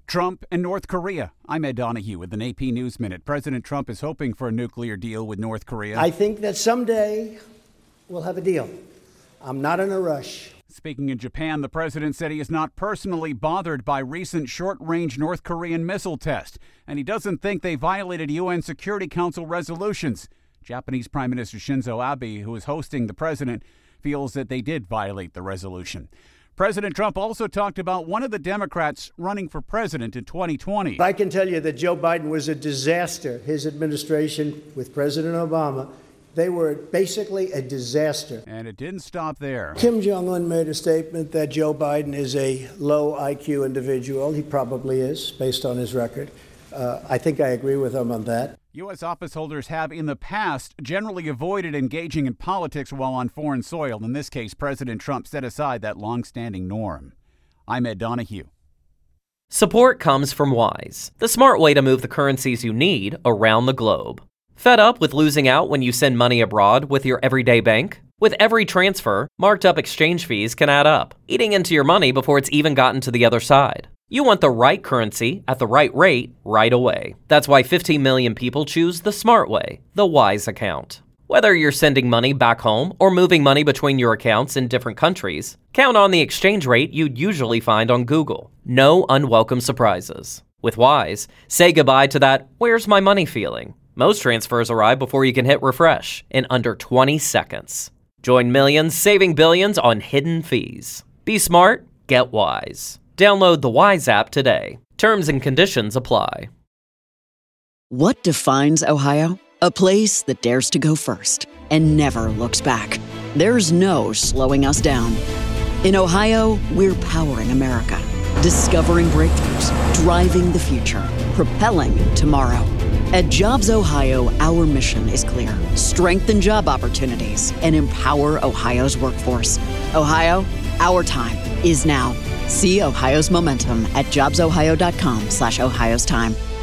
Trump and North Korea. I'm Ed Donahue with an AP News Minute. President Trump is hoping for a nuclear deal with North Korea. I think that someday we'll have a deal. I'm not in a rush. Speaking in Japan, the president said he is not personally bothered by recent short-range North Korean missile tests, and he doesn't think they violated UN Security Council resolutions. Japanese Prime Minister Shinzo Abe, who is hosting the president, feels that they did violate the resolution. President Trump also talked about one of the Democrats running for president in 2020. I can tell you that Joe Biden was a disaster. His administration with President Obama, they were basically a disaster. And it didn't stop there. Kim Jong-un made a statement that Joe Biden is a low IQ individual. He probably is, based on his record. I think I agree with him on that. U.S. office holders have in the past generally avoided engaging in politics while on foreign soil. In this case, President Trump set aside that long-standing norm. I'm Ed Donahue. Support comes from Wise, the smart way to move the currencies you need around the globe. Fed up with losing out when you send money abroad with your everyday bank? With every transfer, marked up exchange fees can add up, eating into your money before it's even gotten to the other side. You want the right currency at the right rate right away. That's why 15 million people choose the smart way, the Wise account. Whether you're sending money back home or moving money between your accounts in different countries, count on the exchange rate you'd usually find on Google. No unwelcome surprises. With Wise, say goodbye to that "where's my money" feeling. Most transfers arrive before you can hit refresh in under 20 seconds. Join millions saving billions on hidden fees. Be smart, get Wise. Download the Wise app today. Terms and conditions apply. What defines Ohio? A place that dares to go first and never looks back. There's no slowing us down. In Ohio, we're powering America, discovering breakthroughs, driving the future, propelling tomorrow. At Jobs Ohio, our mission is clear: strengthen job opportunities and empower Ohio's workforce. Ohio, our time is now. See Ohio's momentum at jobsohio.com/Ohio's time.